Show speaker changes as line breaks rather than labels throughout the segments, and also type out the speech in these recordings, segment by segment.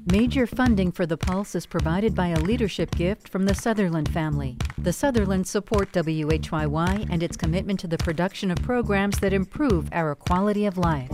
Major funding for The Pulse is provided by a leadership gift from the Sutherland family. The Sutherlands support WHYY and its commitment to the production of programs that improve our quality of life.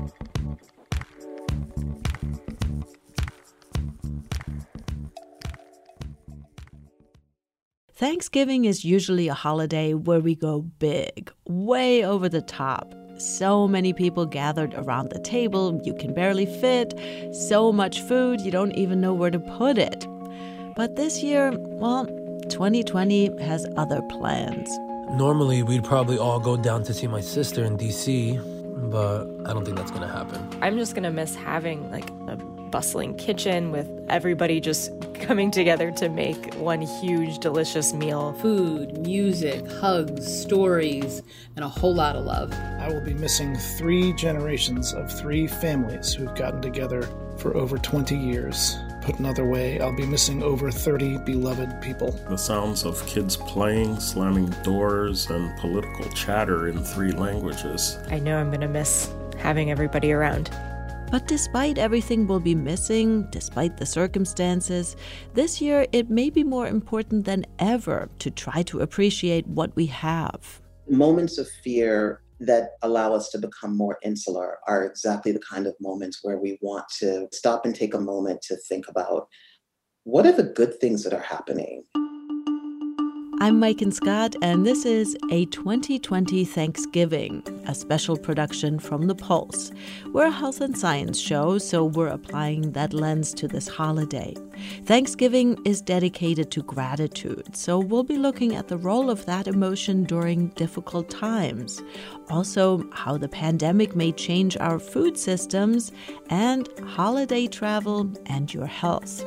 Thanksgiving is usually a holiday where we go big, way over the top. So many people gathered around the table, you can barely fit. So much food, you don't even know where to put it. But this year, 2020 has other plans.
Normally, we'd probably all go down to see my sister in D.C., but I don't think that's going to happen.
I'm just going to miss having a bustling kitchen with everybody just coming together to make one huge, delicious meal.
Food, music, hugs, stories, and a whole lot of love.
I will be missing 3 generations of 3 families who've gotten together for over 20 years. Put another way, I'll be missing over 30 beloved people.
The sounds of kids playing, slamming doors, and political chatter in 3 languages.
I know I'm going to miss having everybody around.
But despite everything we'll be missing, despite the circumstances, this year it may be more important than ever to try to appreciate what we have.
Moments of fear that allow us to become more insular are exactly the kind of moments where we want to stop and take a moment to think about what are the good things that are happening.
I'm Maiken Scott, and this is A 2020 Thanksgiving, a special production from The Pulse. We're a health and science show, so we're applying that lens to this holiday. Thanksgiving is dedicated to gratitude, so we'll be looking at the role of that emotion during difficult times. Also, how the pandemic may change our food systems, and holiday travel and your health.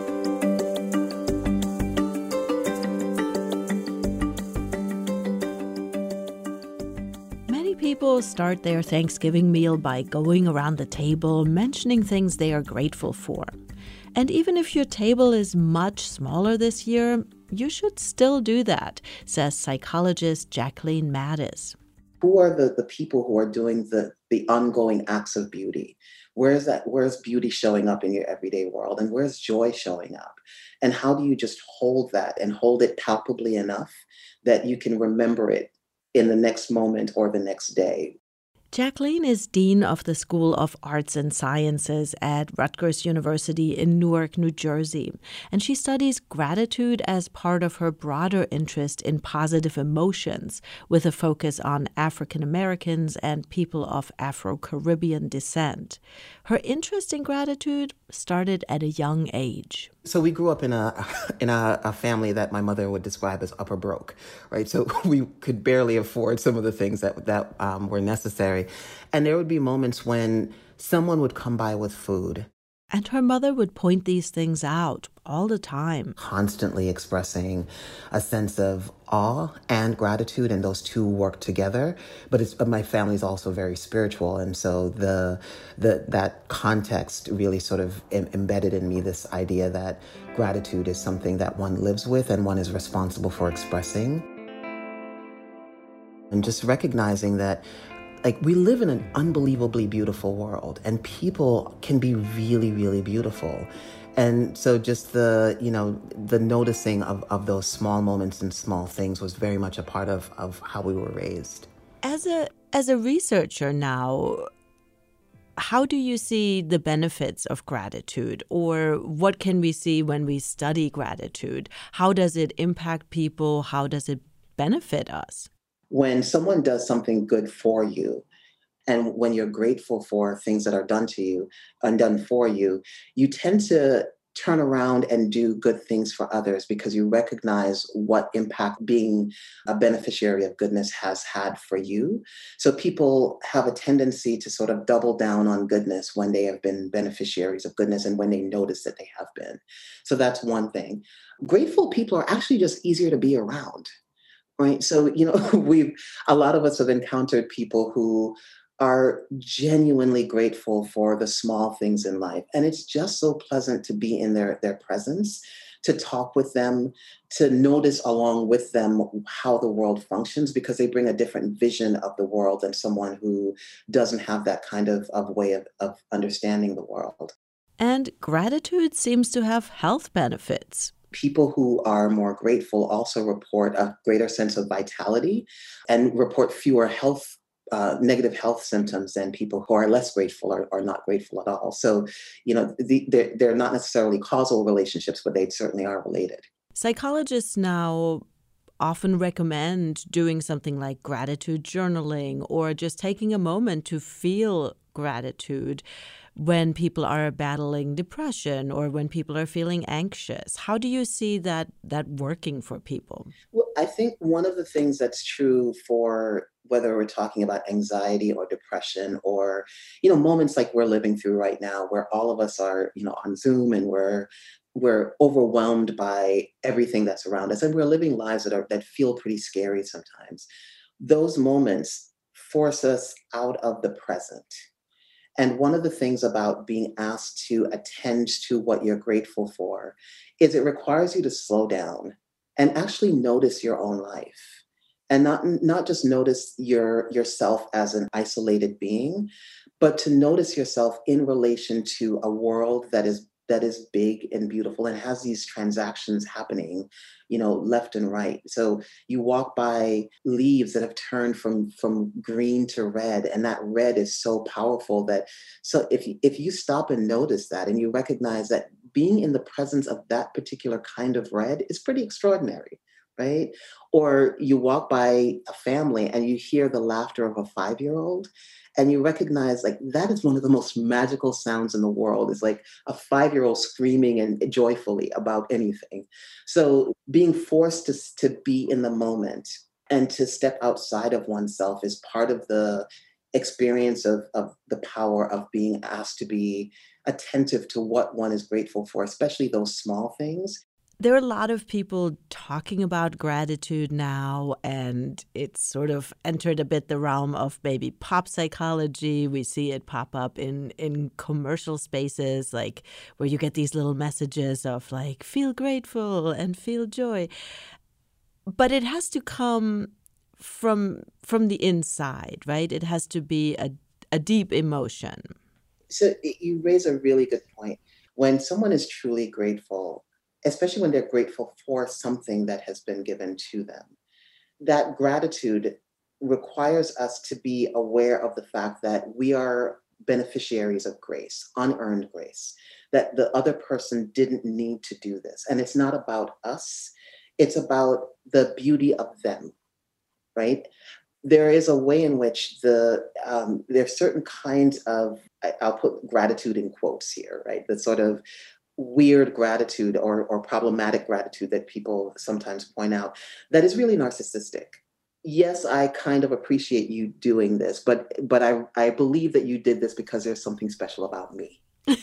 People start their Thanksgiving meal by going around the table, mentioning things they are grateful for. And even if your table is much smaller this year, you should still do that, says psychologist Jacqueline Mattis.
Who are the people who are doing the ongoing acts of beauty? Where's beauty showing up in your everyday world? And where's joy showing up? And how do you just hold that and hold it palpably enough that you can remember it in the next moment or the next day?
Jacqueline is Dean of the School of Arts and Sciences at Rutgers University in Newark, New Jersey, and she studies gratitude as part of her broader interest in positive emotions, with a focus on African Americans and people of Afro-Caribbean descent. Her interest in gratitude started at a young age.
So we grew up in a family that my mother would describe as upper broke, right? So we could barely afford some of the things that were necessary. And there would be moments when someone would come by with food.
And her mother would point these things out all the time. Constantly
Expressing a sense of awe and gratitude, and those two work together. But my family's also very spiritual, and so that context really sort of embedded in me this idea that gratitude is something that one lives with and one is responsible for expressing. And just recognizing that we live in an unbelievably beautiful world, and people can be really, really beautiful. And so just the noticing of those small moments and small things was very much a part of how we were raised.
As a researcher now, how do you see the benefits of gratitude, or what can we see when we study gratitude? How does it impact people? How does it benefit us?
When someone does something good for you, and when you're grateful for things that are done to you and done for you, you tend to turn around and do good things for others because you recognize what impact being a beneficiary of goodness has had for you. So people have a tendency to sort of double down on goodness when they have been beneficiaries of goodness and when they notice that they have been. So that's one thing. Grateful people are actually just easier to be around. Right. So, a lot of us have encountered people who are genuinely grateful for the small things in life. And it's just so pleasant to be in their presence, to talk with them, to notice along with them how the world functions, because they bring a different vision of the world than someone who doesn't have that kind of way of understanding the world.
And gratitude seems to have health benefits.
People who are more grateful also report a greater sense of vitality and report fewer negative health symptoms than people who are less grateful or not grateful at all. So, they're not necessarily causal relationships, but they certainly are related.
Psychologists now often recommend doing something like gratitude journaling or just taking a moment to feel gratitude when people are battling depression or when people are feeling anxious. How do you see that working for people?
Well, I think one of the things that's true for whether we're talking about anxiety or depression or, moments like we're living through right now where all of us are, on Zoom and we're overwhelmed by everything that's around us and we're living lives that feel pretty scary sometimes. Those moments force us out of the present. And one of the things about being asked to attend to what you're grateful for is it requires you to slow down and actually notice your own life and not just notice yourself as an isolated being, but to notice yourself in relation to a world that is big and beautiful and has these transactions happening, left and right. So you walk by leaves that have turned from green to red, and that red is so powerful so if you stop and notice that and you recognize that being in the presence of that particular kind of red is pretty extraordinary, right? Or you walk by a family and you hear the laughter of a 5-year-old and you recognize like that is one of the most magical sounds in the world. It's like a 5-year-old screaming and joyfully about anything. So being forced to be in the moment and to step outside of oneself is part of the experience of the power of being asked to be attentive to what one is grateful for, especially those small things.
There are a lot of people talking about gratitude now, and it's sort of entered a bit the realm of maybe pop psychology. We see it pop up in commercial spaces, like where you get these little messages of like, feel grateful and feel joy. But it has to come from the inside, right? It has to be a deep emotion.
So you raise a really good point. When someone is truly grateful, especially when they're grateful for something that has been given to them, that gratitude requires us to be aware of the fact that we are beneficiaries of grace, unearned grace, that the other person didn't need to do this. And it's not about us, it's about the beauty of them, right? There is a way in which there's certain kinds of, I'll put gratitude in quotes here, right? The sort of weird gratitude or problematic gratitude that people sometimes point out that is really narcissistic. Yes, I kind of appreciate you doing this, but I believe that you did this because there's something special about me.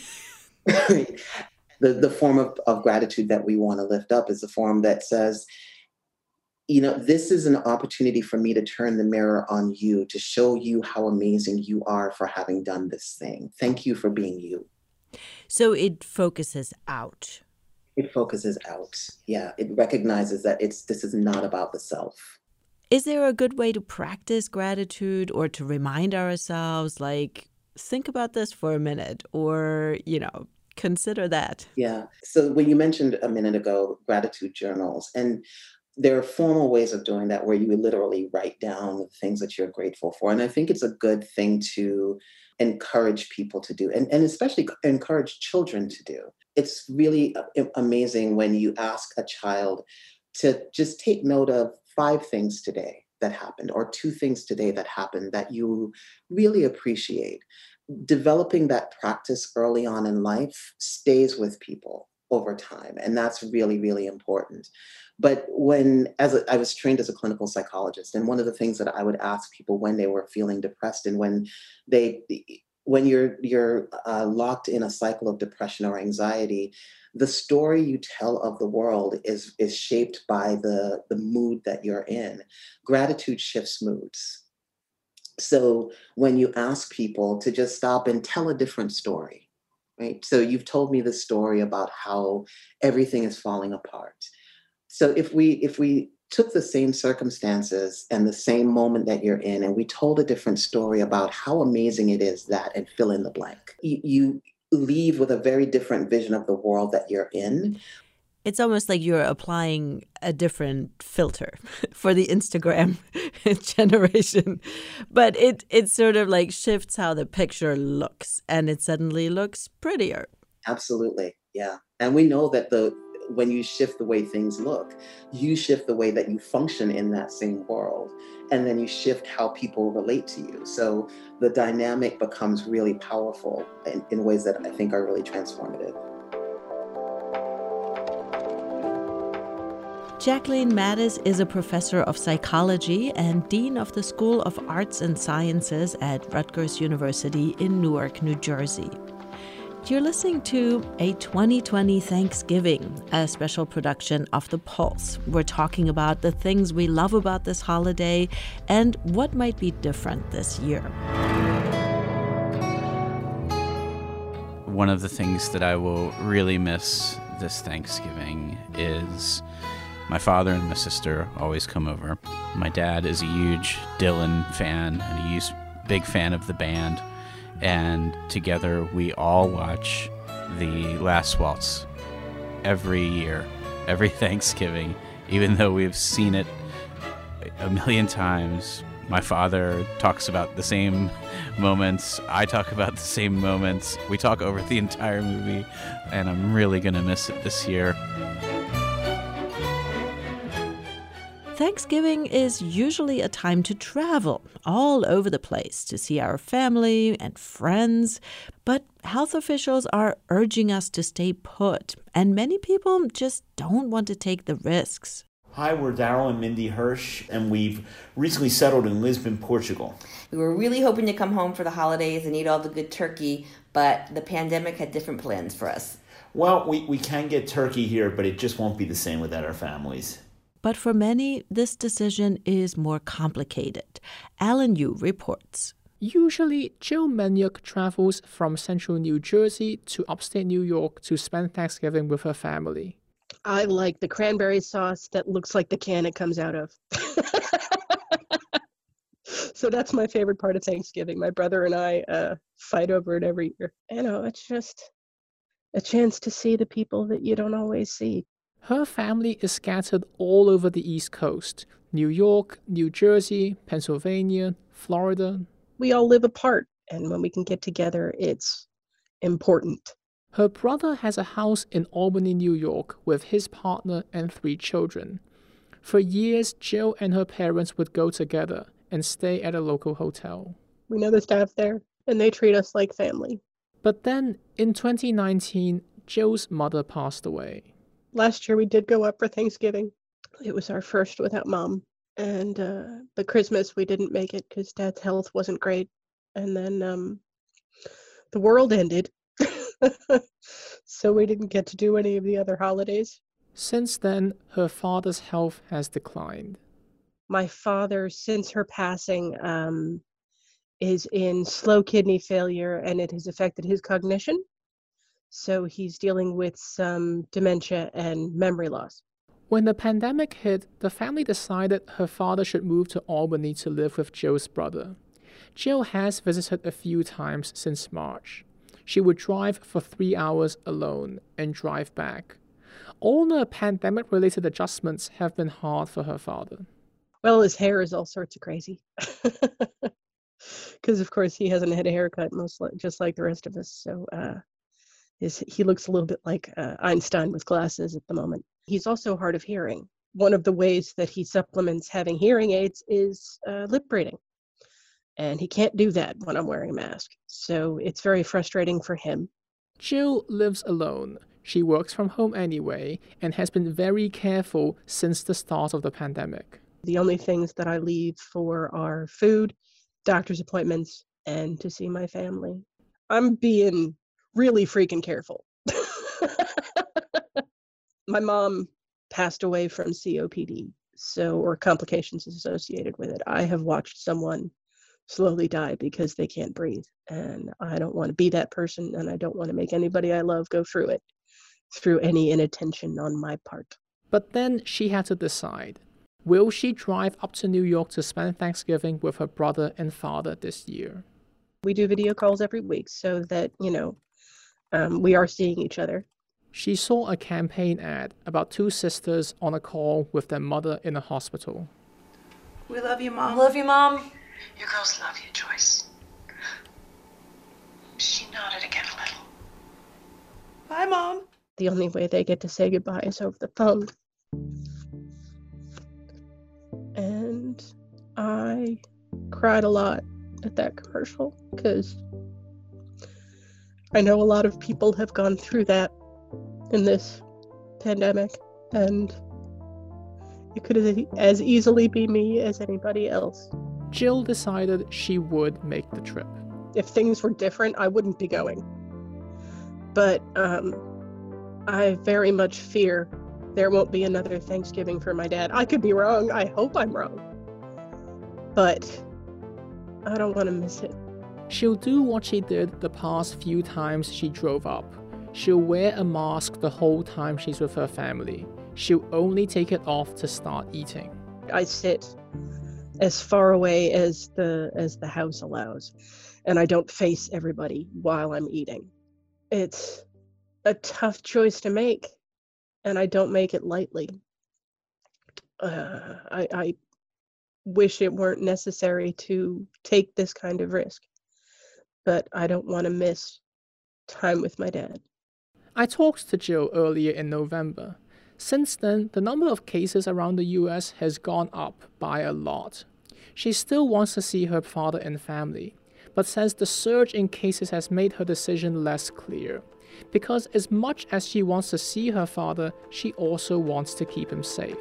The form of gratitude that we want to lift up is the form that says, this is an opportunity for me to turn the mirror on you, to show you how amazing you are for having done this thing. Thank you for being you.
So it focuses out.
It focuses out. Yeah. It recognizes that this is not about the self.
Is there a good way to practice gratitude or to remind ourselves, like, think about this for a minute or, consider that?
Yeah. So when you mentioned a minute ago, gratitude journals, and there are formal ways of doing that where you literally write down the things that you're grateful for. And I think it's a good thing to encourage people to do, and especially encourage children to do. It's really amazing when you ask a child to just take note of 5 things today that happened or 2 things today that happened that you really appreciate. Developing that practice early on in life stays with people over time. And that's really, really important. But I was trained as a clinical psychologist, and one of the things that I would ask people when they were feeling depressed and when you're locked in a cycle of depression or anxiety, the story you tell of the world is shaped by the mood that you're in. Gratitude shifts moods. So when you ask people to just stop and tell a different story, right? So you've told me the story about how everything is falling apart. So if we took the same circumstances and the same moment that you're in, and we told a different story about how amazing it is that, and fill in the blank, you leave with a very different vision of the world that you're in.
It's almost like you're applying a different filter for the Instagram generation. But it sort of like shifts how the picture looks, and it suddenly looks prettier.
Absolutely. Yeah. And we know that when you shift the way things look, you shift the way that you function in that same world. And then you shift how people relate to you. So the dynamic becomes really powerful in ways that I think are really transformative.
Jacqueline Mattis is a professor of psychology and dean of the School of Arts and Sciences at Rutgers University in Newark, New Jersey. You're listening to A 2020 Thanksgiving, a special production of The Pulse. We're talking about the things we love about this holiday and what might be different this year.
One of the things that I will really miss this Thanksgiving is my father and my sister always come over. My dad is a huge Dylan fan and a huge big fan of the band. And together we all watch The Last Waltz every year, every Thanksgiving, even though we've seen it a million times. My father talks about the same moments. I talk about the same moments. We talk over the entire movie, and I'm really going to miss it this year.
Thanksgiving is usually a time to travel all over the place to see our family and friends, but health officials are urging us to stay put, and many people just don't want to take the risks.
Hi, we're Daryl and Mindy Hirsch, and we've recently settled in Lisbon, Portugal.
We were really hoping to come home for the holidays and eat all the good turkey, but the pandemic had different plans for us.
Well, we can get turkey here, but it just won't be the same without our families.
But for many, this decision is more complicated. Alan Yu reports.
Usually, Jill Maniuk travels from central New Jersey to upstate New York to spend Thanksgiving with her family.
I like the cranberry sauce that looks like the can it comes out of. So that's my favorite part of Thanksgiving. My brother and I fight over it every year. You know, it's just a chance to see the people that you don't always see.
Her family is scattered all over the East Coast. New York, New Jersey, Pennsylvania, Florida.
We all live apart, and when we can get together, it's important.
Her brother has a house in Albany, New York, with his partner and 3 children. For years, Jill and her parents would go together and stay at a local hotel.
We know the staff there, and they treat us like family.
But then, in 2019, Jill's mother passed away.
Last year we did go up for Thanksgiving. It was our first without Mom. And the Christmas we didn't make it because Dad's health wasn't great. And then the world ended. So we didn't get to do any of the other holidays.
Since then, her father's health has declined.
My father, since her passing, is in slow kidney failure, and it has affected his cognition. So he's dealing with some dementia and memory loss.
When the pandemic hit, the family decided her father should move to Albany to live with Jill's brother. Jill has visited a few times since March. She would drive for 3 hours alone and drive back. All the pandemic-related adjustments have been hard for her father.
Well, his hair is all sorts of crazy. Because, of course, he hasn't had a haircut, just like the rest of us. So, he looks a little bit like Einstein with glasses at the moment. He's also hard of hearing. One of the ways that he supplements having hearing aids is lip reading. And he can't do that when I'm wearing a mask. So it's very frustrating for him.
Jill lives alone. She works from home anyway and has been very careful since the start of the pandemic.
The only things that I leave for are food, doctor's appointments, and to see my family. I'm being really freaking careful. My mom passed away from COPD, or complications associated with it. I have watched someone slowly die because they can't breathe, and I don't want to be that person, and I don't want to make anybody I love go through it through any inattention on my part.
But then she had to decide. Will she drive up to New York to spend Thanksgiving with her brother and father this year?
We do video calls every week so that, we are seeing each other.
She saw a campaign ad about two sisters on a call with their mother in a hospital.
We love you, Mom.
Love you, Mom.
You girls love you, Joyce. She nodded again a little. Bye, Mom.
The only way they get to say goodbye is over the phone. And I cried a lot at that commercial because I know a lot of people have gone through that in this pandemic, and it could as easily be me as anybody else.
Jill decided she would make the trip.
If things were different, I wouldn't be going. But I very much fear there won't be another Thanksgiving for my dad. I could be wrong. I hope I'm wrong. But I don't want to miss it.
She'll do what she did the past few times she drove up. She'll wear a mask the whole time she's with her family. She'll only take it off to start eating.
I sit as far away as the house allows, and I don't face everybody while I'm eating. It's a tough choice to make, and I don't make it lightly. I wish it weren't necessary to take this kind of risk, but I don't want to miss time with my dad.
I talked to Jill earlier in November. Since then, the number of cases around the US has gone up by a lot. She still wants to see her father and family, but says the surge in cases has made her decision less clear. Because as much as she wants to see her father, she also wants to keep him safe.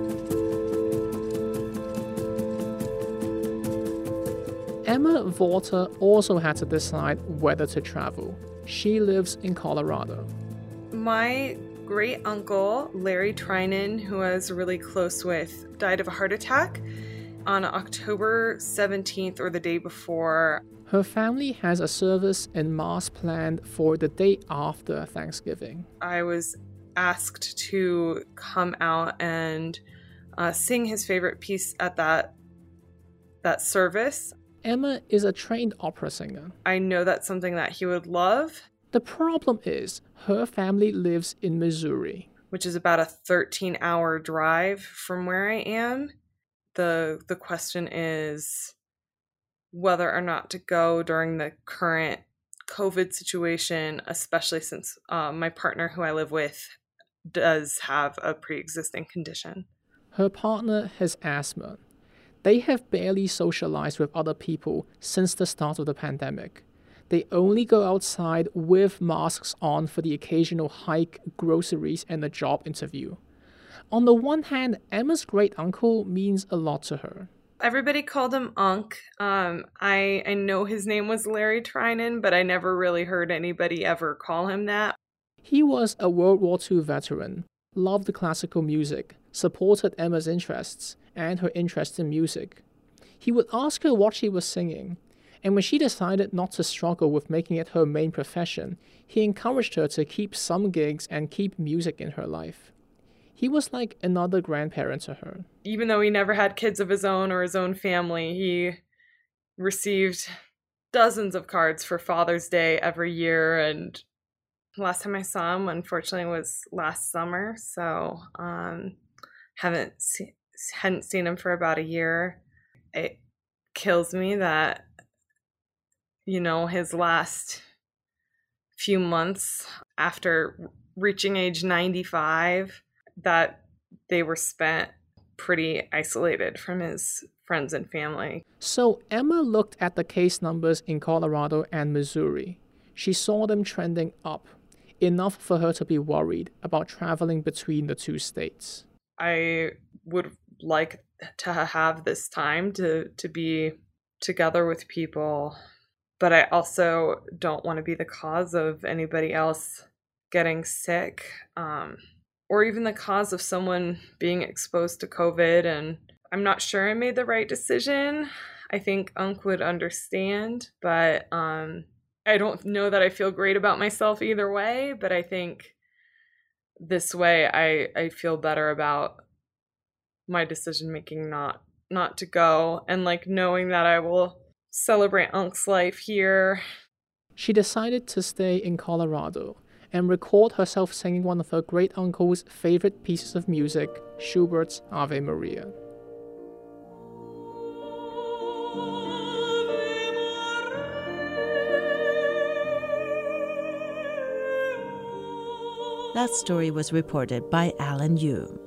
Emma Vorter also had to decide whether to travel. She lives in Colorado.
My great uncle, Larry Trinan, who I was really close with, died of a heart attack on October 17th or the day before.
Her family has a service and mass planned for the day after Thanksgiving.
I was asked to come out and sing his favorite piece at that service.
Emma is a trained opera singer.
I know that's something that he would love.
The problem is, her family lives in Missouri,
which is about a 13-hour drive from where I am. The question is whether or not to go during the current COVID situation, especially since my partner who I live with does have a pre-existing condition.
Her partner has asthma. They have barely socialized with other people since the start of the pandemic. They only go outside with masks on for the occasional hike, groceries, and a job interview. On the one hand, Emma's great uncle means a lot to her.
Everybody called him Unc. I know his name was Larry Trinan, but I never really heard anybody ever call him that.
He was a World War II veteran, loved classical music, supported Emma's interests and her interest in music. He would ask her what she was singing, and when she decided not to struggle with making it her main profession, he encouraged her to keep some gigs and keep music in her life. He was like another grandparent to her.
Even though he never had kids of his own or his own family, he received dozens of cards for Father's Day every year, and last time I saw him, unfortunately, was last summer, so hadn't seen him for about a year. It kills me that, his last few months after reaching age 95, that they were spent pretty isolated from his friends and family.
So Emma looked at the case numbers in Colorado and Missouri. She saw them trending up, enough for her to be worried about traveling between the two states.
I would like to have this time to be together with people, but I also don't want to be the cause of anybody else getting sick, or even the cause of someone being exposed to COVID. And I'm not sure I made the right decision. I think Unc would understand, but I don't know that I feel great about myself either way, but I think this way I feel better about my decision making not to go, and knowing that I will celebrate Unc's life here.
she decided to stay in Colorado and record herself singing one of her great uncle's favorite pieces of music, Schubert's Ave Maria.
That story was reported by Alan Yu.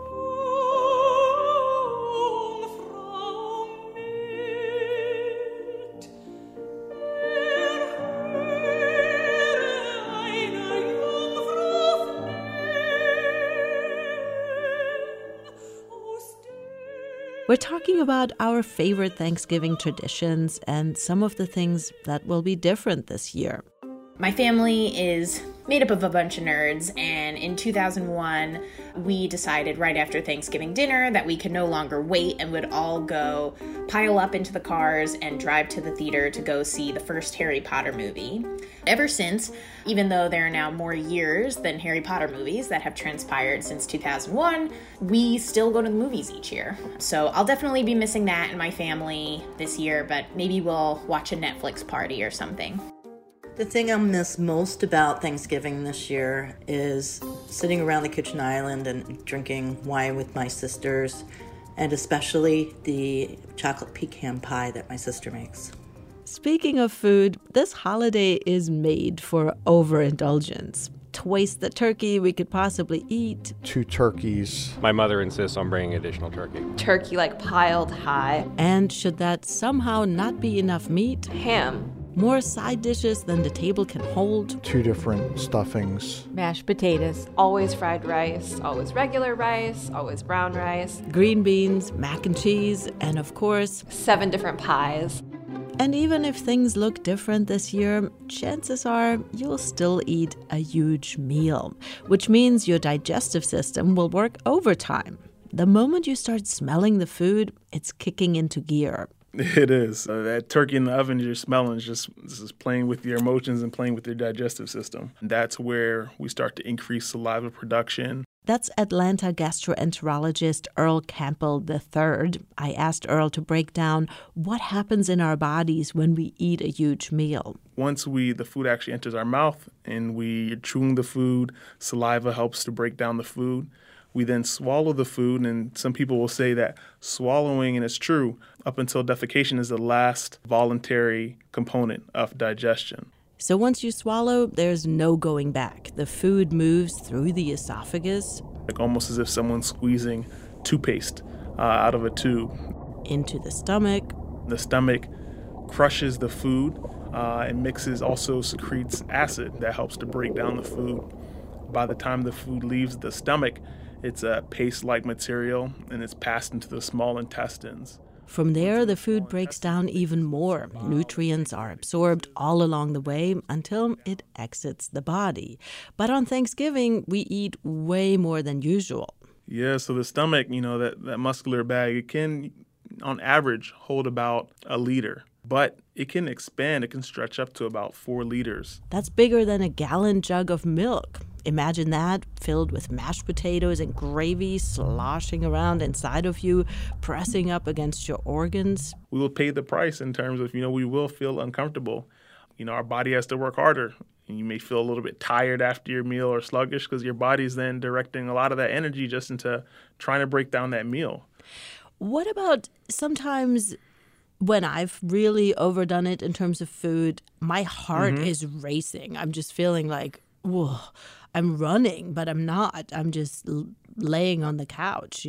We're talking about our favorite Thanksgiving traditions and some of the things that will be different this year.
My family is made up of a bunch of nerds, and in 2001, we decided right after Thanksgiving dinner that we could no longer wait and would all go pile up into the cars and drive to the theater to go see the first Harry Potter movie. Ever since, even though there are now more years than Harry Potter movies that have transpired since 2001, we still go to the movies each year. So I'll definitely be missing that in my family this year, but maybe we'll watch a Netflix party or something.
The thing I'll miss most about Thanksgiving this year is sitting around the kitchen island and drinking wine with my sisters, and especially the chocolate pecan pie that my sister makes.
Speaking of food, this holiday is made for overindulgence. Twice the turkey we could possibly eat.
2 turkeys. My mother insists on bringing additional turkey.
Turkey piled high.
And should that somehow not be enough meat?
Ham.
More side dishes than the table can hold.
2 different stuffings.
Mashed potatoes. Always fried rice, always regular rice, always brown rice.
Green beans, mac and cheese, and of course,
7 different pies.
And even if things look different this year, chances are you'll still eat a huge meal, which means your digestive system will work overtime. The moment you start smelling the food, it's kicking into gear.
It is. That turkey in the oven you're smelling is just playing with your emotions and playing with your digestive system. And that's where we start to increase saliva production.
That's Atlanta gastroenterologist Earl Campbell III. I asked Earl to break down what happens in our bodies when we eat a huge meal.
Once the food actually enters our mouth and we chewing the food, saliva helps to break down the food. We then swallow the food, and some people will say that swallowing, and it's true, up until defecation is the last voluntary component of digestion.
So once you swallow, there's no going back. The food moves through the esophagus.
Almost as if someone's squeezing toothpaste out of a tube.
Into the stomach.
The stomach crushes the food and also secretes acid that helps to break down the food. By the time the food leaves the stomach, it's a paste-like material, and it's passed into the small intestines.
From there, the food breaks down even more. Nutrients are absorbed all along the way until it exits the body. But on Thanksgiving, we eat way more than usual.
Yeah, so the stomach, that muscular bag, it can, on average, hold about 1 liter. But it can expand. It can stretch up to about 4 liters.
That's bigger than a gallon jug of milk. Imagine that, filled with mashed potatoes and gravy sloshing around inside of you, pressing up against your organs.
We will pay the price in terms of, we will feel uncomfortable. Our body has to work harder. And you may feel a little bit tired after your meal or sluggish because your body's then directing a lot of that energy just into trying to break down that meal.
What about sometimes when I've really overdone it in terms of food, my heart is racing. I'm just feeling like, whoa, I'm running, but I'm not. I'm just laying on the couch,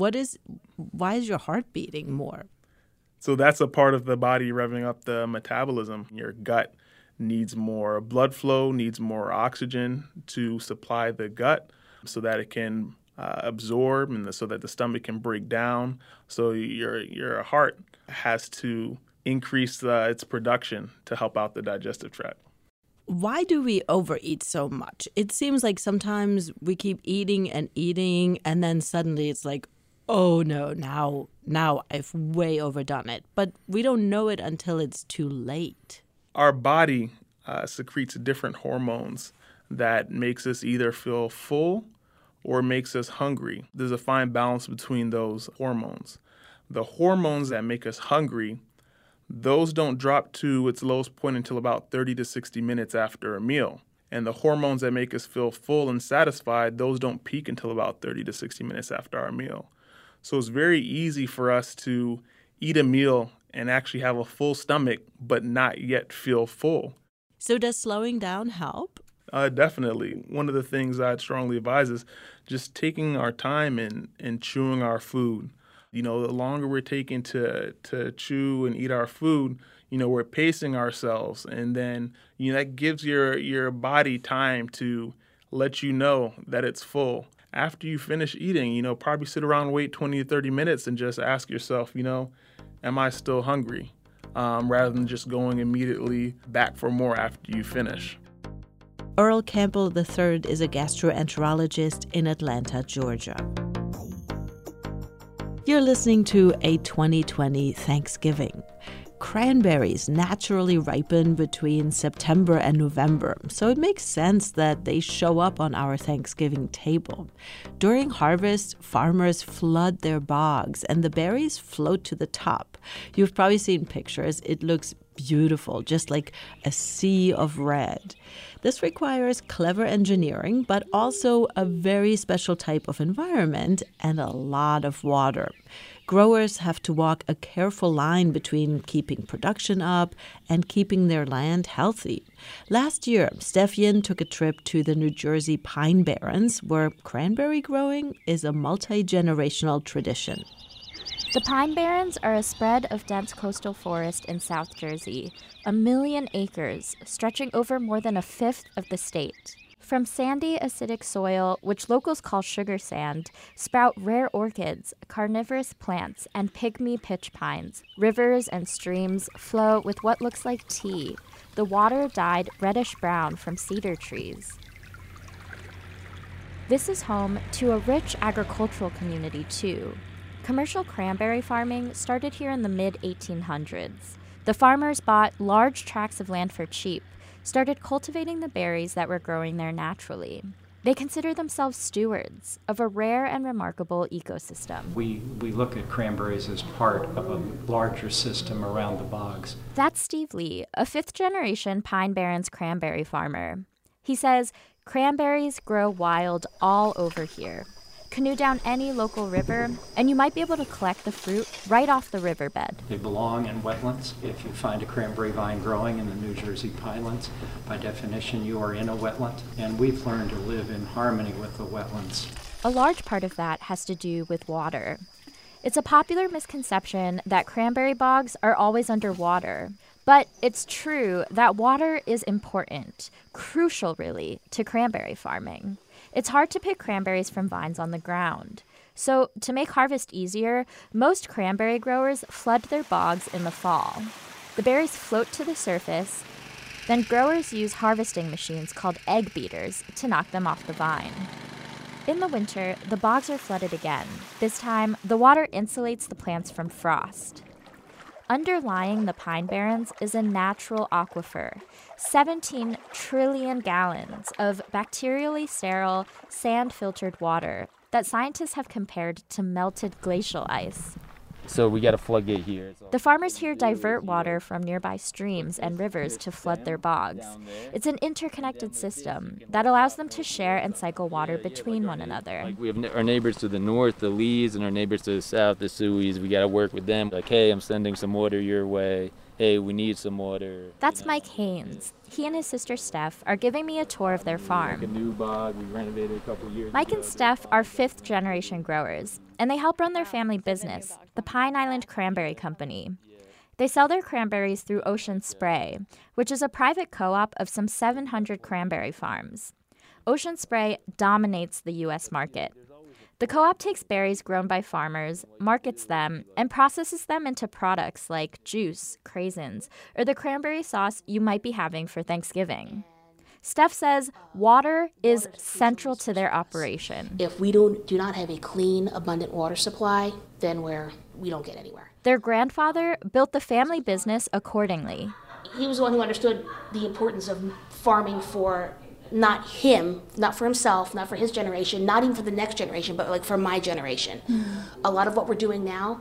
why is your heart beating more?
So that's a part of the body revving up the metabolism. Your gut needs more blood flow, needs more oxygen to supply the gut so that it can absorb and so that the stomach can break down. So your heart has to increase its production to help out the digestive tract.
Why do we overeat so much? It seems like sometimes we keep eating, and then suddenly it's like, oh no, now I've way overdone it. But we don't know it until it's too late.
Our body secretes different hormones that makes us either feel full or makes us hungry. There's a fine balance between those hormones. The hormones that make us hungry, those don't drop to its lowest point until about 30 to 60 minutes after a meal. And the hormones that make us feel full and satisfied, those don't peak until about 30 to 60 minutes after our meal. So it's very easy for us to eat a meal and actually have a full stomach, but not yet feel full.
So does slowing down help?
Definitely. One of the things I'd strongly advise is just taking our time and chewing our food. The longer we're taking to chew and eat our food, we're pacing ourselves. And then, that gives your body time to let you know that it's full. After you finish eating, probably sit around and wait 20 to 30 minutes and just ask yourself, am I still hungry? Rather than just going immediately back for more after you finish.
Earl Campbell III is a gastroenterologist in Atlanta, Georgia. You're listening to A 2020 Thanksgiving. Cranberries naturally ripen between September and November, so it makes sense that they show up on our Thanksgiving table. During harvest, farmers flood their bogs and the berries float to the top. You've probably seen pictures. It looks beautiful, just like a sea of red. This requires clever engineering, but also a very special type of environment and a lot of water. Growers have to walk a careful line between keeping production up and keeping their land healthy. Last year, Steph Yin took a trip to the New Jersey Pine Barrens, where cranberry growing is a multi-generational tradition.
The Pine Barrens are a spread of dense coastal forest in South Jersey, 1 million acres, stretching over more than a fifth of the state. From sandy, acidic soil, which locals call sugar sand, sprout rare orchids, carnivorous plants, and pygmy pitch pines. Rivers and streams flow with what looks like tea, the water dyed reddish-brown from cedar trees. This is home to a rich agricultural community, too. Commercial cranberry farming started here in the mid-1800s. The farmers bought large tracts of land for cheap, started cultivating the berries that were growing there naturally. They consider themselves stewards of a rare and remarkable ecosystem.
We look at cranberries as part of a larger system around the bogs.
That's Steve Lee, a fifth-generation Pine Barrens cranberry farmer. He says cranberries grow wild all over here. Canoe down any local river, and you might be able to collect the fruit right off the riverbed.
They belong in wetlands. If you find a cranberry vine growing in the New Jersey Pinelands, by definition you are in a wetland, and we've learned to live in harmony with the wetlands.
A large part of that has to do with water. It's a popular misconception that cranberry bogs are always underwater. But it's true that water is important, crucial really, to cranberry farming. It's hard to pick cranberries from vines on the ground. So to make harvest easier, most cranberry growers flood their bogs in the fall. The berries float to the surface, then growers use harvesting machines called egg beaters to knock them off the vine. In the winter, the bogs are flooded again. This time, the water insulates the plants from frost. Underlying the Pine Barrens is a natural aquifer, 17 trillion gallons of bacterially sterile, sand-filtered water that scientists have compared to melted glacial ice.
So we got a floodgate here.
The farmers here divert water from nearby streams and rivers to flood their bogs. It's an interconnected system that allows them to share and cycle water between one another.
Like we have our neighbors to the north, the Lees, and our neighbors to the south, the Sueys. We got to work with them. Like, hey, I'm sending some water your way. Hey, we need some water.
That's Mike Haynes. He and his sister Steph are giving me a tour of their farm.
Like a new bog we renovated a couple years
Mike
ago.
and Steph are fifth-generation growers, and they help run their family business, the Pine Island Cranberry Company. They sell their cranberries through Ocean Spray, which is a private co-op of some 700 cranberry farms. Ocean Spray dominates the U.S. market. The co-op takes berries grown by farmers, markets them, and processes them into products like juice, craisins, or the cranberry sauce you might be having for Thanksgiving. Steph says water is central to their operation.
If we do not have a clean, abundant water supply, then we don't get anywhere.
Their grandfather built the family business accordingly.
He was the one who understood the importance of farming for not him, not for himself, not for his generation, not even for the next generation, but like for my generation. A lot of what we're doing now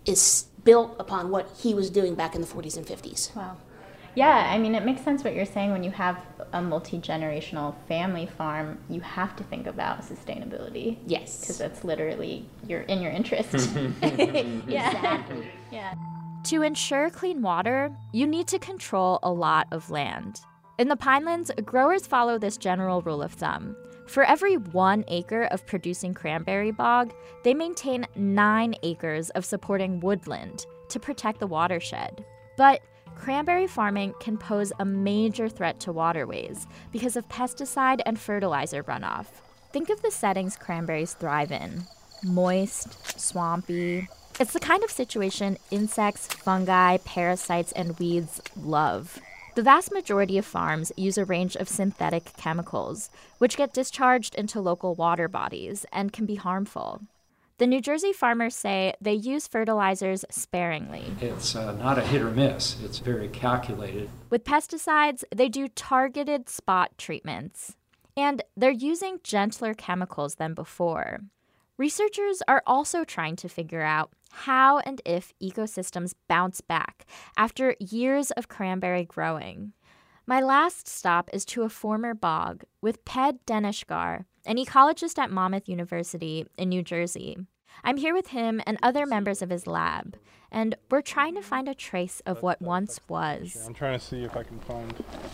is built upon what he was doing back in the 40s and 50s.
Wow. Yeah, I mean, it makes sense what you're saying. When you have a multi-generational family farm, you have to think about sustainability.
Yes.
Because that's literally in your interest. Yeah.
Exactly.
Yeah.
To ensure clean water, you need to control a lot of land. In the Pinelands, growers follow this general rule of thumb. For every 1 acre of producing cranberry bog, they maintain 9 acres of supporting woodland to protect the watershed. But cranberry farming can pose a major threat to waterways because of pesticide and fertilizer runoff. Think of the settings cranberries thrive in: moist, swampy. It's the kind of situation insects, fungi, parasites, and weeds love. The vast majority of farms use a range of synthetic chemicals, which get discharged into local water bodies and can be harmful. The New Jersey farmers say they use fertilizers sparingly.
It's not a hit or miss. It's very calculated.
With pesticides, they do targeted spot treatments. And they're using gentler chemicals than before. Researchers are also trying to figure out how and if ecosystems bounce back after years of cranberry growing. My last stop is to a former bog with Ped Denishgar, an ecologist at Monmouth University in New Jersey. I'm here with him and other members of his lab, and we're trying to find a trace of what once was.
I'm trying to see if I can find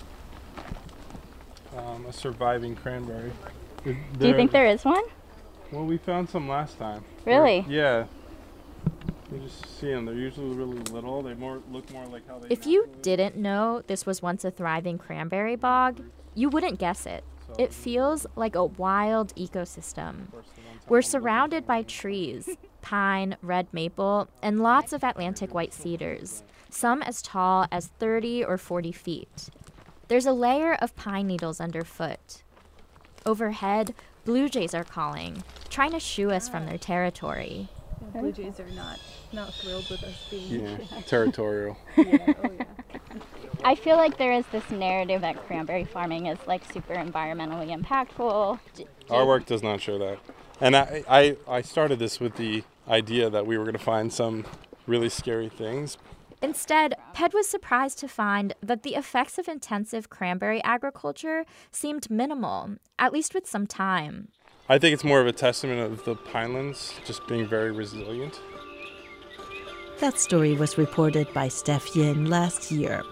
a surviving cranberry.
Do you think there is one?
Well, we found some last time.
Really?
Yeah. You just see them. They're usually really little. They look more like how they...
If you didn't know this was once a thriving cranberry bog, you wouldn't guess it. It feels like a wild ecosystem. We're surrounded by trees, pine, red maple, and lots of Atlantic white cedars, some as tall as 30 or 40 feet. There's a layer of pine needles underfoot. Overhead, blue jays are calling, trying to shoo us from their territory.
Blue jays are not thrilled with us being
territorial.
I feel like there is this narrative that cranberry farming is like super environmentally impactful.
Our work does not show that. And I started this with the idea that we were going to find some really scary things.
Instead, Ped was surprised to find that the effects of intensive cranberry agriculture seemed minimal, at least with some time.
I think it's more of a testament of the Pinelands just being very resilient.
That story was reported by Steph Yin last year.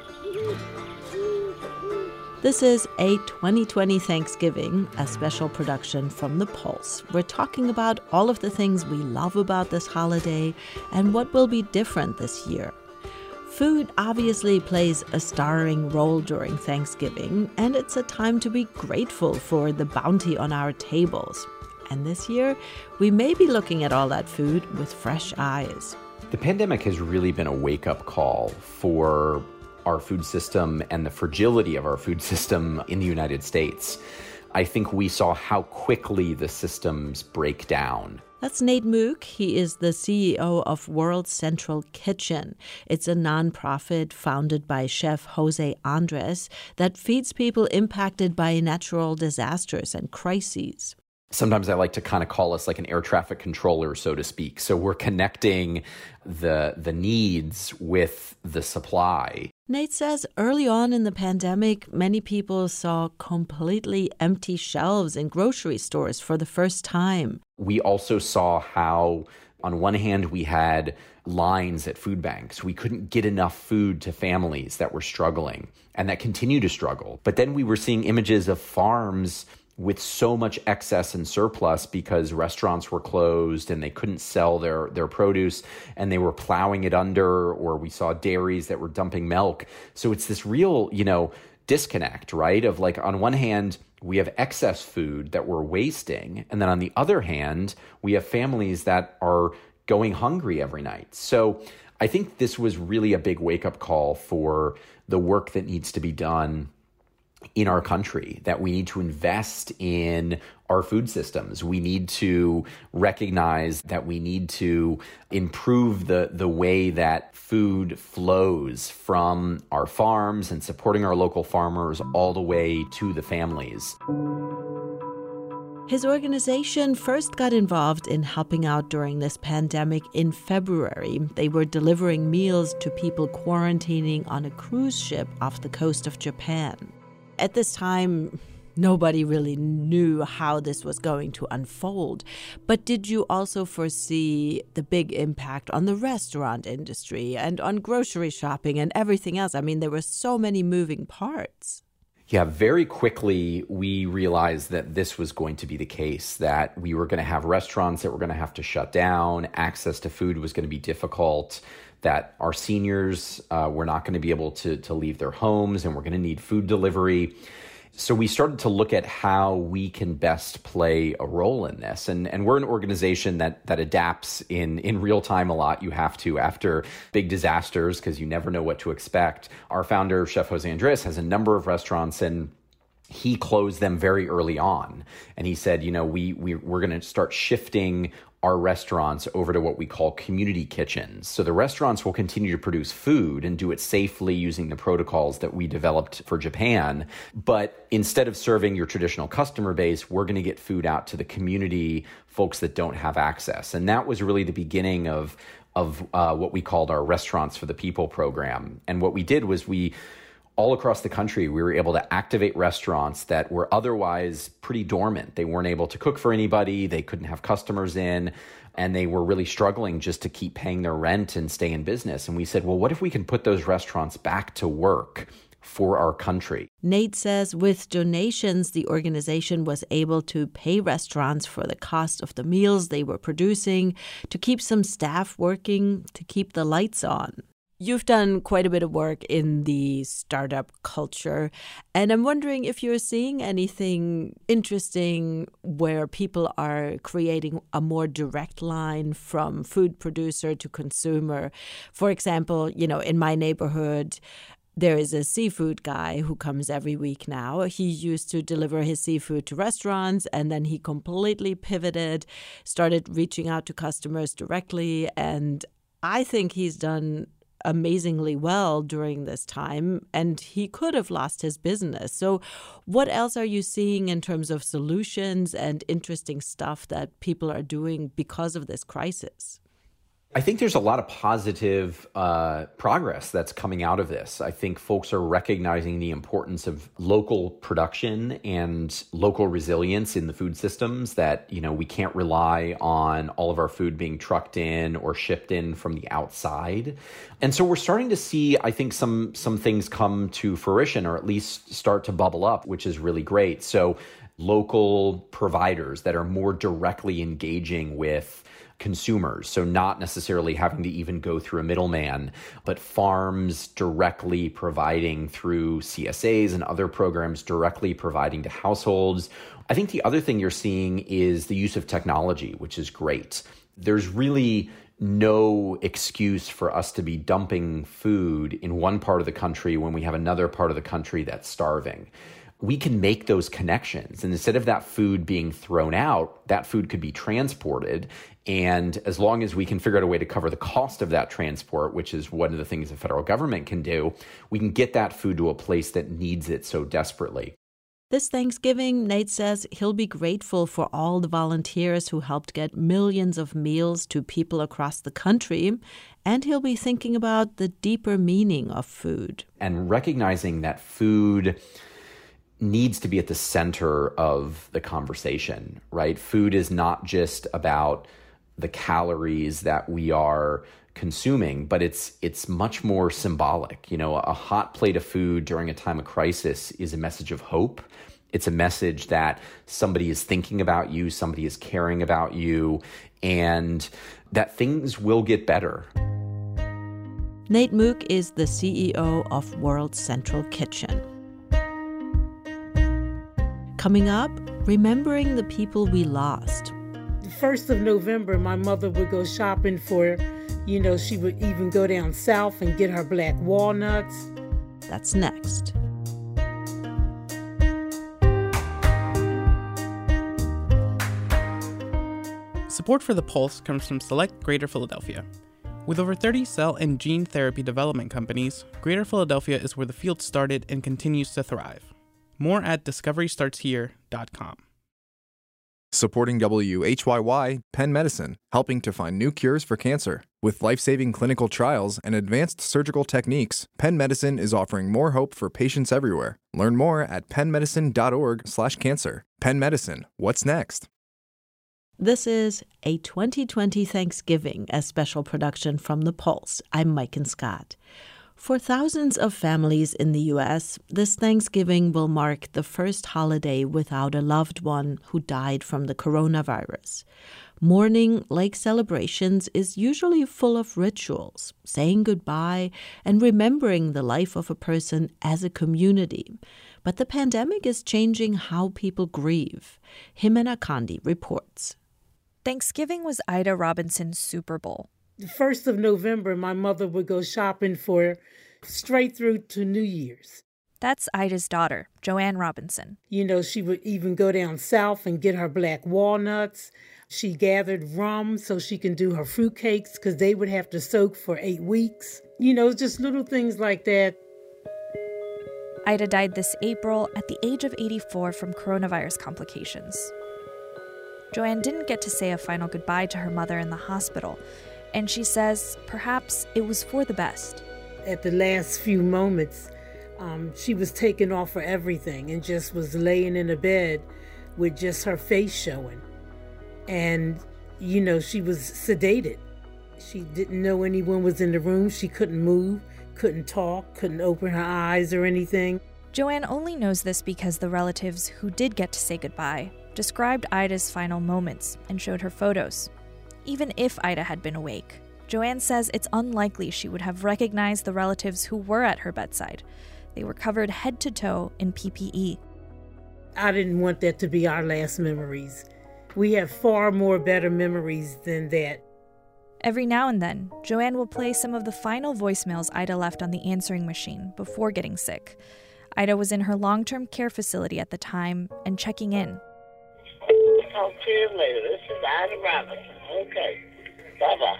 This is a 2020 Thanksgiving, a special production from The Pulse. We're talking about all of the things we love about this holiday and what will be different this year. Food obviously plays a starring role during Thanksgiving, and it's a time to be grateful for the bounty on our tables. And this year, we may be looking at all that food with fresh eyes.
The pandemic has really been a wake-up call for our food system and the fragility of our food system in the United States. I think we saw how quickly the systems break down.
That's Nate Mook. He is the CEO of World Central Kitchen. It's a nonprofit founded by chef Jose Andres that feeds people impacted by natural disasters and crises.
Sometimes I like to kind of call us like an air traffic controller, so to speak. So we're connecting the needs with the supply.
Nate says early on in the pandemic, many people saw completely empty shelves in grocery stores for the first time.
We also saw how, on one hand, we had lines at food banks. We couldn't get enough food to families that were struggling and that continue to struggle. But then we were seeing images of farms with so much excess and surplus because restaurants were closed and they couldn't sell their produce and they were plowing it under, or we saw dairies that were dumping milk. So it's this real, disconnect, right? Of like, on one hand, we have excess food that we're wasting. And then on the other hand, we have families that are going hungry every night. So I think this was really a big wake-up call for the work that needs to be done in our country, that we need to invest in our food systems. We need to recognize that we need to improve the way that food flows from our farms and supporting our local farmers all the way to the families.
His organization first got involved in helping out during this pandemic in February. They were delivering meals to people quarantining on a cruise ship off the coast of Japan. At this time, nobody really knew how this was going to unfold. But did you also foresee the big impact on the restaurant industry and on grocery shopping and everything else? I mean, there were so many moving parts.
Yeah, very quickly we realized that this was going to be the case, that we were going to have restaurants that were going to have to shut down, access to food was going to be difficult, that our seniors were not going to be able to leave their homes and we're going to need food delivery. So we started to look at how we can best play a role in this. And we're an organization that adapts in real time a lot. You have to after big disasters because you never know what to expect. Our founder, Chef Jose Andres, has a number of restaurants and he closed them very early on. And he said, we're going to start shifting our restaurants over to what we call community kitchens. So the restaurants will continue to produce food and do it safely using the protocols that we developed for Japan. But instead of serving your traditional customer base, we're going to get food out to the community, folks that don't have access. And that was really the beginning of what we called our Restaurants for the People program. And what we did was all across the country, we were able to activate restaurants that were otherwise pretty dormant. They weren't able to cook for anybody. They couldn't have customers in, and they were really struggling just to keep paying their rent and stay in business. And we said, well, what if we can put those restaurants back to work for our country?
Nate says with donations, the organization was able to pay restaurants for the cost of the meals they were producing, to keep some staff working, to keep the lights on. You've done quite a bit of work in the startup culture, and I'm wondering if you're seeing anything interesting where people are creating a more direct line from food producer to consumer. For example, in my neighborhood, there is a seafood guy who comes every week now. He used to deliver his seafood to restaurants, and then he completely pivoted, started reaching out to customers directly, and I think he's done amazingly well during this time, and he could have lost his business. So what else are you seeing in terms of solutions and interesting stuff that people are doing because of this crisis?
I think there's a lot of positive progress that's coming out of this. I think folks are recognizing the importance of local production and local resilience in the food systems, that, we can't rely on all of our food being trucked in or shipped in from the outside. And so we're starting to see, I think, some things come to fruition, or at least start to bubble up, which is really great. So local providers that are more directly engaging with consumers, so not necessarily having to even go through a middleman, but farms directly providing through CSAs and other programs directly providing to households. I think the other thing you're seeing is the use of technology, which is great. There's really no excuse for us to be dumping food in one part of the country when we have another part of the country that's starving. We can make those connections. And instead of that food being thrown out, that food could be transported. And as long as we can figure out a way to cover the cost of that transport, which is one of the things the federal government can do, we can get that food to a place that needs it so desperately.
This Thanksgiving, Nate says he'll be grateful for all the volunteers who helped get millions of meals to people across the country. And he'll be thinking about the deeper meaning of food.
And recognizing that food needs to be at the center of the conversation, right? Food is not just about the calories that we are consuming, but it's much more symbolic. A hot plate of food during a time of crisis is a message of hope. It's a message that somebody is thinking about you, somebody is caring about you, and that things will get better.
Nate Mook is the CEO of World Central Kitchen. Coming up, remembering the people we lost.
The 1st of November, my mother would go shopping for, she would even go down south and get her black walnuts.
That's next.
Support for The Pulse comes from Select Greater Philadelphia. With over 30 cell and gene therapy development companies, Greater Philadelphia is where the field started and continues to thrive. More at discoverystartshere.com.
Supporting WHYY, Penn Medicine, helping to find new cures for cancer. With life-saving clinical trials and advanced surgical techniques, Penn Medicine is offering more hope for patients everywhere. Learn more at pennmedicine.org/cancer. Penn Medicine, what's next?
This is a 2020 Thanksgiving, a special production from The Pulse. I'm Maiken Scott. For thousands of families in the U.S., this Thanksgiving will mark the first holiday without a loved one who died from the coronavirus. Mourning, like celebrations, is usually full of rituals, saying goodbye and remembering the life of a person as a community. But the pandemic is changing how people grieve. Jimena Candy reports.
Thanksgiving was Ida Robinson's Super Bowl.
The 1st of November, my mother would go shopping for straight through to New Year's.
That's Ida's daughter, Joanne Robinson.
You know, she would even go down south and get her black walnuts. She gathered rum so she can do her fruitcakes because they would have to soak for 8 weeks. You know, just little things like that.
Ida died this April at the age of 84 from coronavirus complications. Joanne didn't get to say a final goodbye to her mother in the hospital, and she says perhaps it was for the best.
At the last few moments, she was taken off for everything and just was laying in a bed with just her face showing. And, you know, she was sedated. She didn't know anyone was in the room. She couldn't move, couldn't talk, couldn't open her eyes or anything.
Joanne only knows this because the relatives who did get to say goodbye described Ida's final moments and showed her photos. Even if Ida had been awake, Joanne says it's unlikely she would have recognized the relatives who were at her bedside. They were covered head to toe in PPE.
I didn't want that to be our last memories. We have far more better memories than that.
Every now and then, Joanne will play some of the final voicemails Ida left on the answering machine before getting sick. Ida was in her long-term care facility at the time and checking in.
Talk to you later. This is Ida Robinson. Okay. Bye-bye.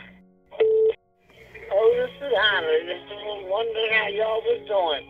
Oh, this is Ida. Just wondering how y'all was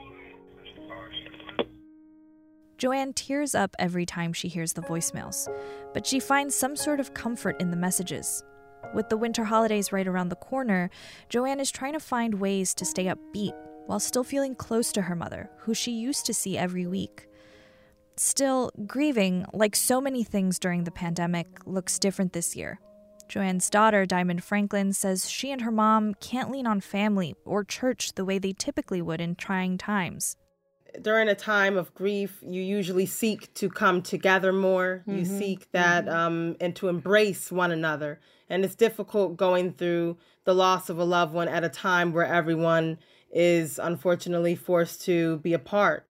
doing.
Joanne tears up every time she hears the voicemails, but she finds some sort of comfort in the messages. With the winter holidays right around the corner, Joanne is trying to find ways to stay upbeat while still feeling close to her mother, who she used to see every week. Still, grieving, like so many things during the pandemic, looks different this year. Joanne's daughter, Diamond Franklin, says she and her mom can't lean on family or church the way they typically would in trying times.
During a time of grief, you usually seek to come together more. You seek that and to embrace one another. And it's difficult going through the loss of a loved one at a time where everyone is unfortunately forced to be apart.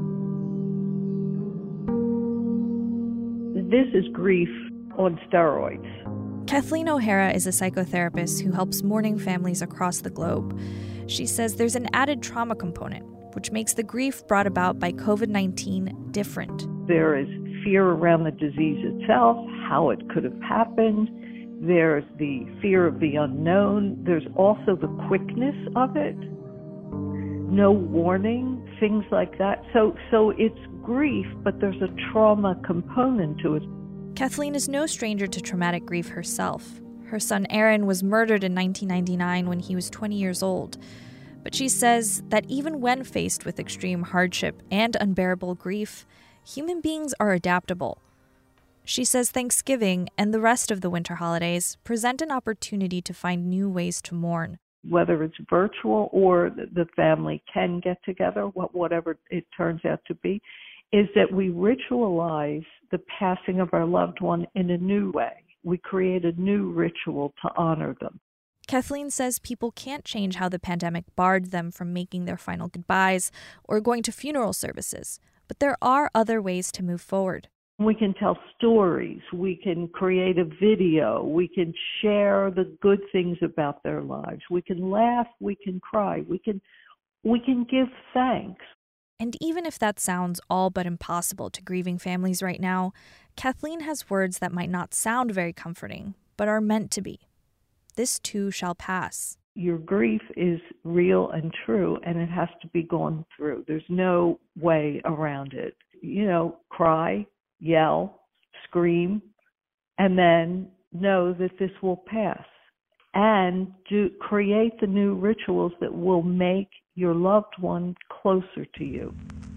This is grief on steroids.
Kathleen O'Hara is a psychotherapist who helps mourning families across the globe. She says there's an added trauma component, which makes the grief brought about by COVID-19 different.
There is fear around the disease itself, how it could have happened. There's the fear of the unknown. There's also the quickness of it. No warning, things like that. So it's grief, but there's a trauma component to it.
Kathleen is no stranger to traumatic grief herself. Her son Aaron was murdered in 1999 when he was 20 years old. But she says that even when faced with extreme hardship and unbearable grief, human beings are adaptable. She says Thanksgiving and the rest of the winter holidays present an opportunity to find new ways to mourn.
Whether it's virtual or the family can get together, whatever it turns out to be, is that we ritualize the passing of our loved one in a new way. We create a new ritual to honor them.
Kathleen says people can't change how the pandemic barred them from making their final goodbyes or going to funeral services, but there are other ways to move forward.
We can tell stories, we can create a video, we can share the good things about their lives, we can laugh, we can cry, we can give thanks.
And even if that sounds all but impossible to grieving families right now, Kathleen has words that might not sound very comforting, but are meant to be. This too shall pass.
Your grief is real and true, and it has to be gone through. There's no way around it. You know, cry, yell, scream, and then know that this will pass, and create the new rituals that will make your loved one closer to you.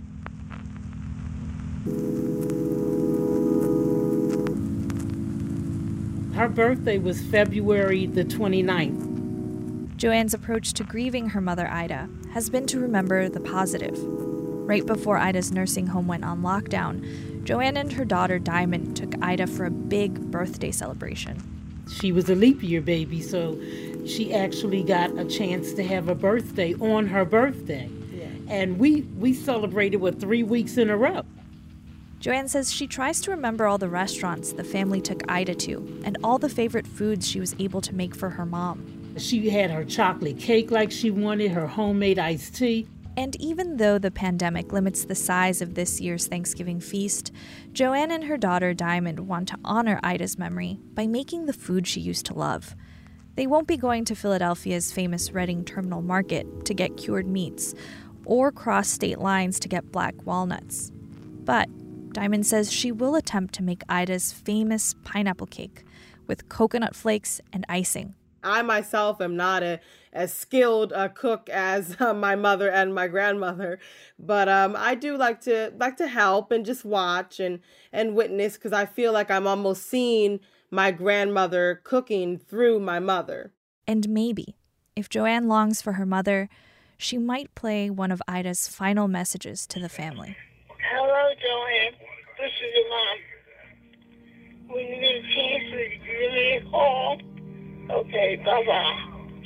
Her birthday was February the 29th.
Joanne's approach to grieving her mother, Ida, has been to remember the positive. Right before Ida's nursing home went on lockdown, Joanne and her daughter Diamond took Ida for a big birthday celebration.
She was a leap year baby, so she actually got a chance to have a birthday on her birthday. Yeah. And we celebrated, 3 weeks in a row.
Joanne says she tries to remember all the restaurants the family took Ida to and all the favorite foods she was able to make for her mom.
She had her chocolate cake like she wanted, her homemade iced tea.
And even though the pandemic limits the size of this year's Thanksgiving feast, Joanne and her daughter Diamond want to honor Ida's memory by making the food she used to love. They won't be going to Philadelphia's famous Reading Terminal Market to get cured meats or cross state lines to get black walnuts. But Diamond says she will attempt to make Ida's famous pineapple cake with coconut flakes and icing.
I myself am not as skilled a cook as my mother and my grandmother, but I do like to help and just watch and witness, because I feel like I'm almost seeing my grandmother cooking through my mother.
And maybe, if Joanne longs for her mother, she might play one of Ida's final messages to the family.
Hello, Joanne. This is your mom. When you get a chance to give me a call. Okay, bye-bye.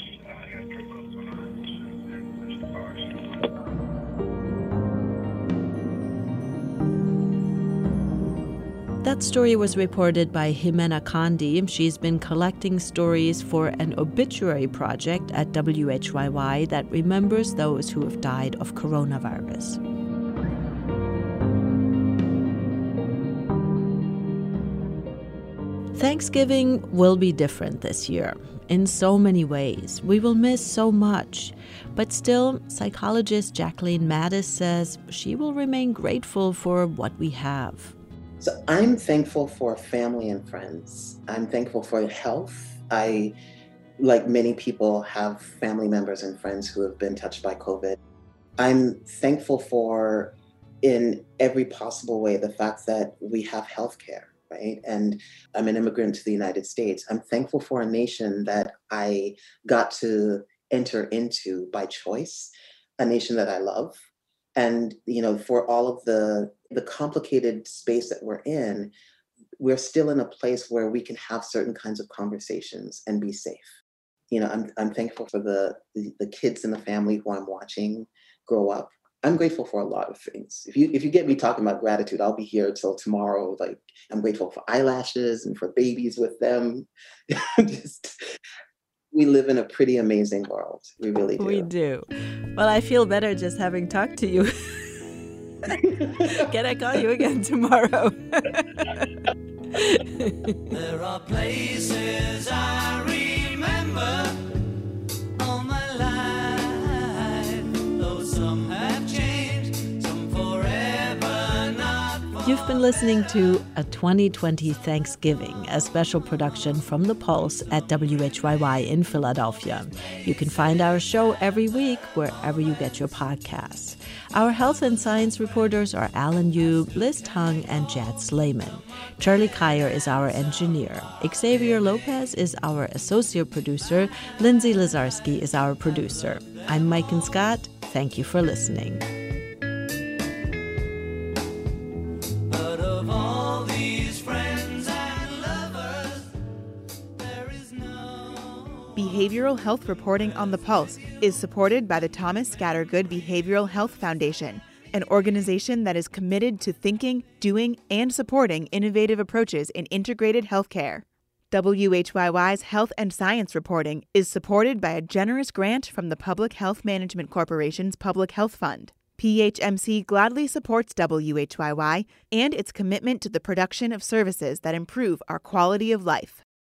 That story was reported by Jimena Kandi. She's been collecting stories for an obituary project at WHYY that remembers those who have died of coronavirus. Thanksgiving will be different this year in so many ways. We will miss so much. But still, psychologist Jacqueline Mattis says she will remain grateful for what we have.
So I'm thankful for family and friends. I'm thankful for health. I, like many people, have family members and friends who have been touched by COVID. I'm thankful for, in every possible way, the fact that we have healthcare. Right? And I'm an immigrant to the United States. I'm thankful for a nation that I got to enter into by choice, a nation that I love. And, for all of the complicated space that we're still in a place where we can have certain kinds of conversations and be safe. I'm thankful for the kids in the family who I'm watching grow up. I'm grateful for a lot of things. If you get me talking about gratitude, I'll be here till tomorrow. Like, I'm grateful for eyelashes and for babies with them. We live in a pretty amazing world. We really do.
We do. Well, I feel better just having talked to you. Can I call you again tomorrow?
There are places I remember all my life, though some have changed, some forever not.
You've been listening to A 2020 Thanksgiving, a special production from The Pulse at WHYY in Philadelphia. You can find our show every week wherever you get your podcasts. Our health and science reporters are Alan Yu, Liz Tung, and Jad Slayman. Charlie Kyer is our engineer. Xavier Lopez is our associate producer. Lindsay Lazarski is our producer. I'm Mike and Scott. Thank you for listening.
Behavioral health reporting on The Pulse is supported by the Thomas Scattergood Behavioral Health Foundation, an organization that is committed to thinking, doing, and supporting innovative approaches in integrated healthcare. WHYY's health and science reporting is supported by a generous grant from the Public Health Management Corporation's Public Health Fund. PHMC gladly supports WHYY and its commitment to the production of services that improve our quality of life.